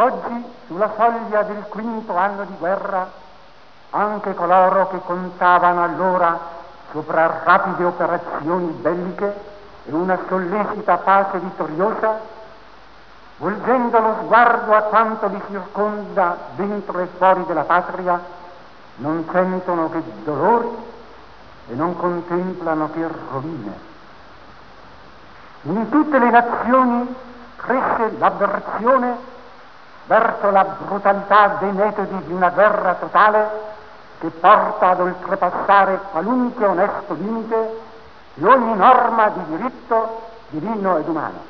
oggi, sulla soglia del 5° anno di guerra, anche coloro che contavano allora sopra rapide operazioni belliche e una sollecita pace vittoriosa, volgendo lo sguardo a quanto li circonda dentro e fuori della patria, non sentono che dolori e non contemplano che rovine. In tutte le nazioni cresce l'avversione verso la brutalità dei metodi di una guerra totale che porta ad oltrepassare qualunque onesto limite e ogni norma di diritto divino ed umano.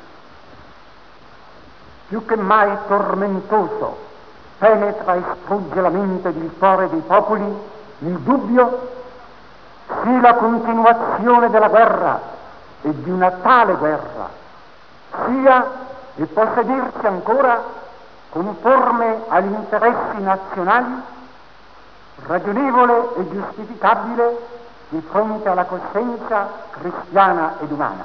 Più che mai tormentoso penetra e strugge la mente ed il cuore dei popoli il dubbio se la continuazione della guerra e di una tale guerra sia e possa dirsi ancora conforme agli interessi nazionali, ragionevole e giustificabile di fronte alla coscienza cristiana ed umana.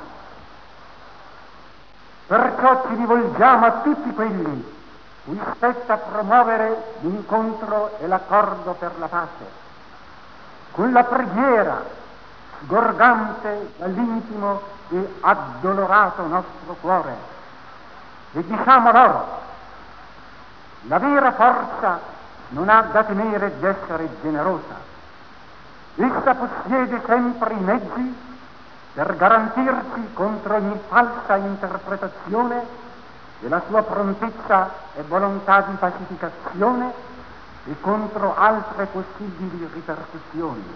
Perciò ci rivolgiamo a tutti quelli cui spetta promuovere l'incontro e l'accordo per la pace, con la preghiera sgorgante dall'intimo e addolorato nostro cuore, e diciamo loro: la vera forza non ha da temere di essere generosa, essa possiede sempre i mezzi per garantirsi contro ogni falsa interpretazione della sua prontezza e volontà di pacificazione e contro altre possibili ripercussioni.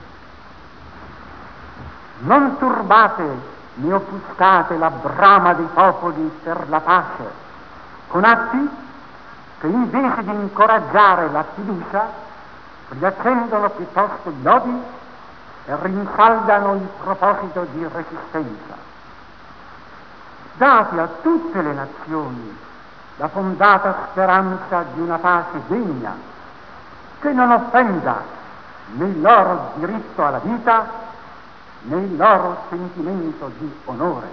Non turbate né offuscate la brama dei popoli per la pace con atti che invece di incoraggiare la fiducia riaccendono piuttosto gli odi e rinsaldano il proposito di resistenza. Date a tutte le nazioni la fondata speranza di una pace degna, che non offenda né il loro diritto alla vita né il loro sentimento di onore.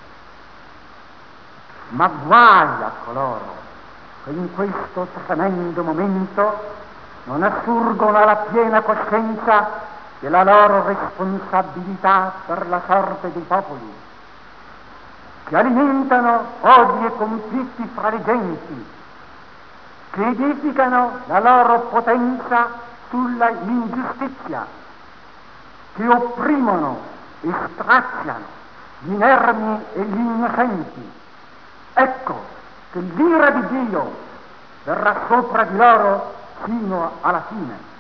Ma guai a coloro che in questo tremendo momento non assurgono alla piena coscienza della loro responsabilità per la sorte dei popoli, che alimentano odi e conflitti fra le genti, che edificano la loro potenza sulla ingiustizia, che opprimono e straziano gli inermi e gli innocenti. Ecco che l'ira di Dio verrà sopra di loro fino alla fine.